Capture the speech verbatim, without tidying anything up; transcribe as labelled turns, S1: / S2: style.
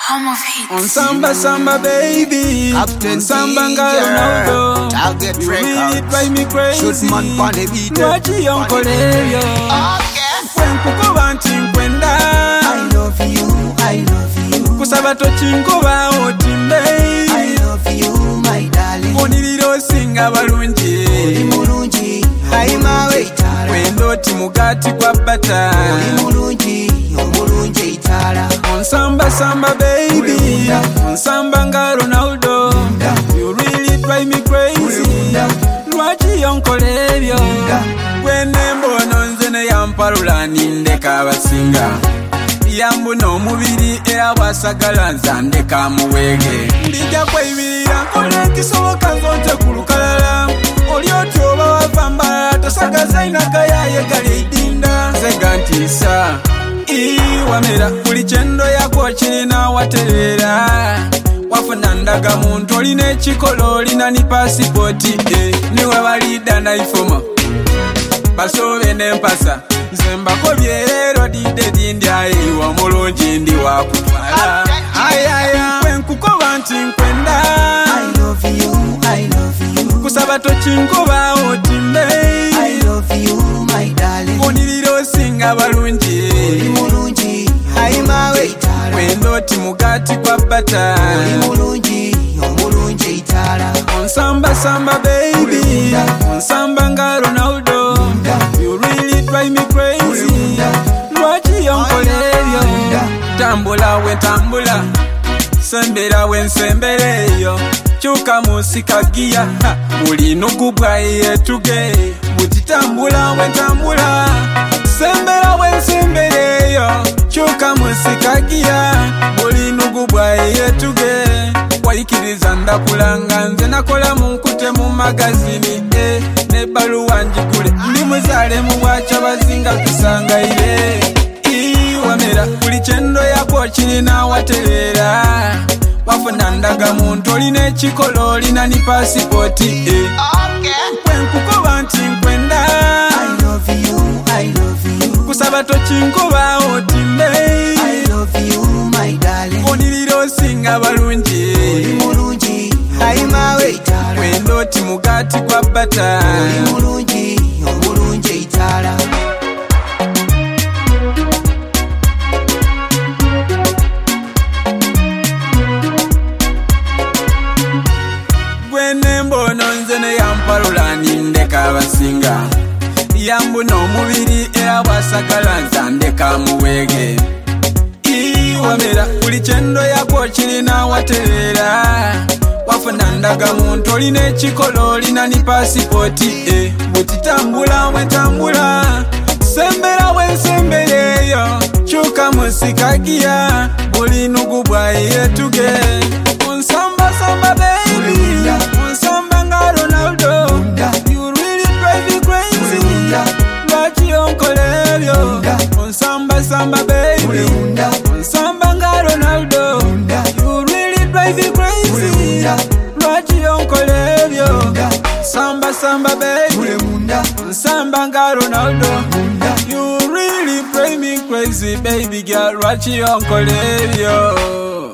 S1: Home of hits.
S2: On Samba Samba baby,
S3: Captain
S2: Samba Ronaldo.
S3: Target
S2: You really
S3: records.
S2: drive me crazy.
S3: Shoot man pon the beat.
S2: Lwachi onkoleyo. Wenkukuba nti nkwenda.
S3: I love you, I love you.
S2: Kusaba tokinkuba otimbe.
S3: I love you, my darling.
S2: Onirira osinga balungi.
S3: Oli mulungi, ayi mawe itala.
S2: Wendo oti mugati gwa bata.
S3: Oli mulungi, omulungi itala.
S2: On Samba Samba baby, on Samba nga Ronaldo. You really drive me crazy. Lwachi onkoleyo. Wene mbono nze ne yampalula nindeka abasinga. Yambuna omubiri era bwasagala nzandeka muwege. Ndija kweyibirira nkola ekisoboka nzonze ku lukalala. Oli oti oba wava mbalala tosagaza inagayaye gali idinda. Nze gantiisa iwamera buli kyendo yako kirina waterera. Wafuna ndaga muntu olina ekikolo olina ni pasipoti. eh, niwe balida naifoma basobe n'empasa nze mbakobye leero didde dindyaye omulungi ndi wakutwala. ayaya wenkukoba nti nkwenda.
S3: I love you, I love you.
S2: Kusaba tokinkuba otimbe.
S3: I love you, my darling.
S2: Onirira osinga balungi.
S3: Oli mulungi, ayi mawe itala.
S2: Wendo oti mugati gwa bata.
S3: Oli mulungi, omulungi itala.
S2: On Samba Samba baby, on Samba nga Ronaldo. You really drive me crazy. Lwachi onkoleyo. Tambula we tambula, sembera we nsembeleyo. Kyuka musika gia, buli nugubwa yetuge. Butitambula we tambula, sembera we nsembeleyo. Kyuka musika gia, buli nugubwa yetuge. Wayikiriza ndakulanga nze nakola munkute mu magazini. eh, ne baluwa njigule ndi muzaale mu bwaca bazinga kusangayire. iwamera buli kyendo yako kirina waterera. Wafuna ndaga muntu olina ekikolo olina ni pasipoti. eh. Wenkukoba nti nkwenda.
S3: I love you, I love you.
S2: Kusaba tokinkuba otimbe.
S3: I love you, my darling.
S2: Onirira osinga balungi.
S3: Oli mulungi, ayi mawe itala.
S2: Wendo oti mugati gwa bata.
S3: Oli mulungi, omulungi itala.
S2: Gwene mbono nze ne yampalula nindeka abasinga. Yambuna omubiri era bwasagala nzandeka muwege. iwamera buli kyendo yako kirina waterera. Wafuna ndaga muntu olina ekikolo olina ni pasipoti. eh, butitambula we tambula, sembera we nsembeleyo. Kyuka musika gia, buli nugubwa yetuge. On Samba Samba baby, on Samba nga Ronaldo. You really drive me crazy. Lwachi onkoleyo. On Samba Samba baby, on Samba nga Ronaldo. You really drive me crazy. Lwachi onkoleyo. Samba Samba baby, on Samba nga Ronaldo. You really drive me crazy baby girl. Lwachi onkoleyo.